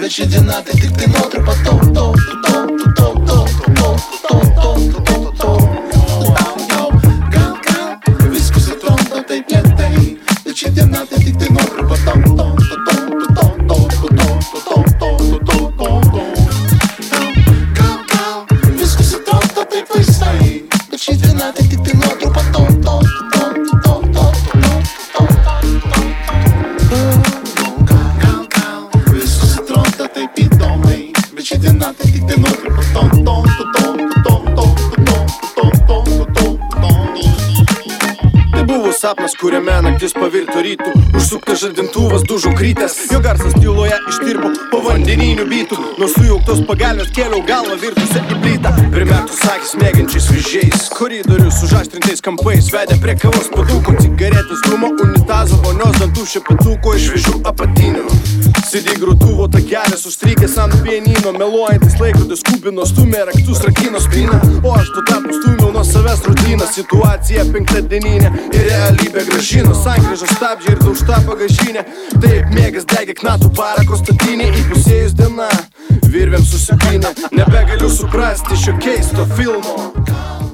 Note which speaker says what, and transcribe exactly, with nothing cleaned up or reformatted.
Speaker 1: bet ši diena tai tik tai nuotrupa to, to, to, to, to, to, to, to, to, to, to. Gal, gal, viskas atrodo taip lėtai, bet ši diena tai tik tai nuotrupa to, to, to, to, to, to, to, to, to, to, to. Gal, gal, viskas atrodo taip laisvai, bet ši diena tai tik tai nuotrupa to, to, to, to, to, to, to, gal, gal, viskas atrodo taip įdomai, bet ši diena tai tik tai nuotrupa to, to, to, to, to, to, to, to, to, to.
Speaker 2: Tai buvo sapnas, kuriame naktis pavirto rytų, užsuktas žadintuvas dužo krytęs, jo garsas tyloje ištirpo po vandeninių bytų, nuo sujauktos pagalvės kėliau galvą virtusią į plytą, primertus akis mėgiančiais vyzdžiais, koridorius užaštrintais kampais vedė prie kavos padūko, cigaretės dūmo, unitazo, vonios dantų šepetuko iš šviežių apatinių. C D grotuvo takelis užstrykęs ant pianino, meluojantis laikrodis kubino, stumė raktus, rakino spyną, o aš tuo tarpu stumiau nuo savęs rutiną, situacija penktadieninė ir realybė grąžino, sankryžos stabdžiai ir daužta bagažinė, taip mėgas degė knatų parako statinė, įpusėjus diena virvėm susipynė, nebegaliu suprasti šio keisto filmo.